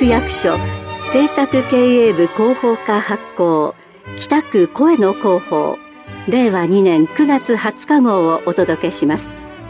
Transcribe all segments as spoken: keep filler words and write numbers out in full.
区役所政策経営部広報課発行北区声の広報れいわにねんくがつはつか号をお届けします。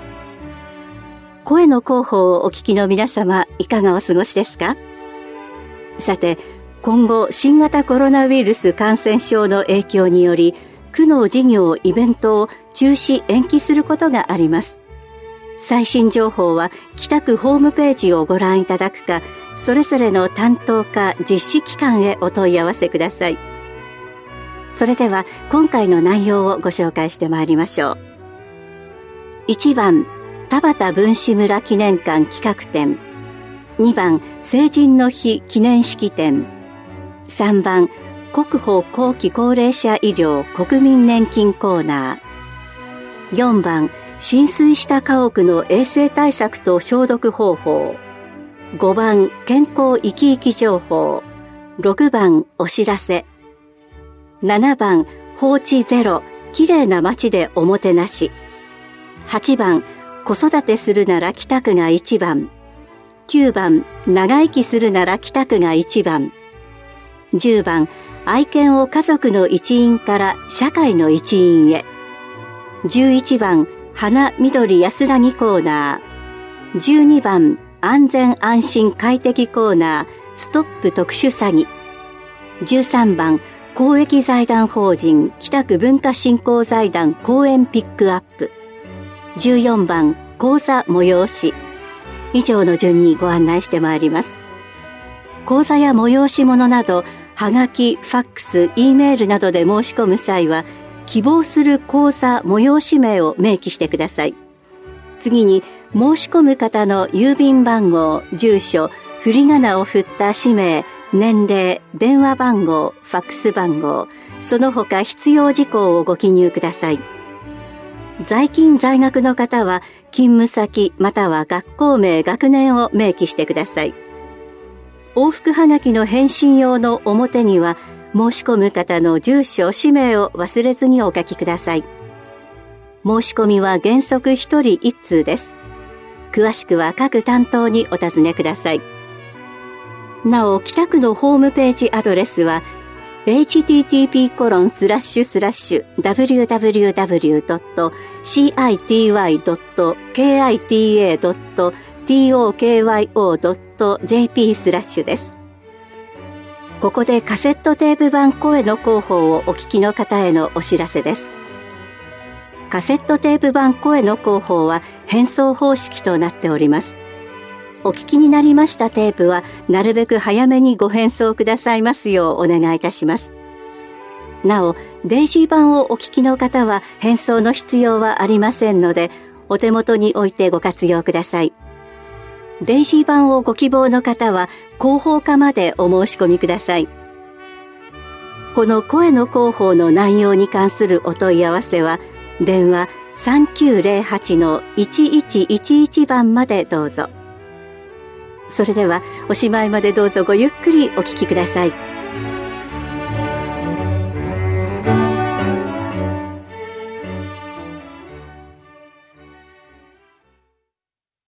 声の広報をお聞きの皆様、いかがお過ごしですか？さて、今後新型コロナウイルス感染症の影響により区の事業イベントを中止延期することがあります。最新情報は北区ホームページをご覧いただくか、それぞれの担当課実施機関へお問い合わせください。それでは今回の内容をご紹介してまいりましょう。いちばん、田畑文士村記念館企画展。にばん、成人の日記念式典。さんばん、国保後期高齢者医療国民年金コーナー。よんばん、浸水した家屋の衛生対策と消毒方法。ごばん、健康生き生き情報。ろくばん、お知らせ。ななばん、放置ゼロ、きれいな街でおもてなし。はちばん、子育てするなら北区がいちばん。きゅうばん、長生きするなら北区がいちばん。じゅうばん、愛犬を家族の一員から社会の一員へ。じゅういちばん、花緑安らぎコーナー。じゅうにばん、安全安心快適コーナー、ストップ特殊詐欺。じゅうさんばん、公益財団法人北区文化振興財団講演ピックアップ。じゅうよんばん、講座催し。以上の順にご案内してまいります。講座や催し物など、はがき、ファックス、Eメールなどで申し込む際は、希望する講座催し名を明記してください。次に、申し込む方の郵便番号、住所、振り仮名を振った氏名、年齢、電話番号、ファックス番号、その他必要事項をご記入ください。在勤在学の方は、勤務先または学校名、学年を明記してください。往復はがきの返信用の表には、申し込む方の住所、氏名を忘れずにお書きください。申し込みは原則ひとりいちつうです。詳しくは各担当にお尋ねください。なお、北区のホームページアドレスは エイチティーティーピーコロンスラッシュスラッシュダブリューダブリューダブリュードットシーアイティーワイドットケーアイティーエードットティーオーケーワイオードットジェーピー スラッシュです。ここでカセットテープ版声の広報をお聞きの方へのお知らせです。カセットテープ版声の広報は返送方式となっております。お聞きになりましたテープはなるべく早めにご返送くださいますようお願いいたします。なお、デイジー版をお聞きの方は返送の必要はありませんので、お手元に置いてご活用ください。デイジー版をご希望の方は広報課までお申し込みください。この声の広報の内容に関するお問い合わせは電話 さんきゅうゼロはちのいちいちいちいち 番までどうぞ。それではおしまいまでどうぞごゆっくりお聞きください。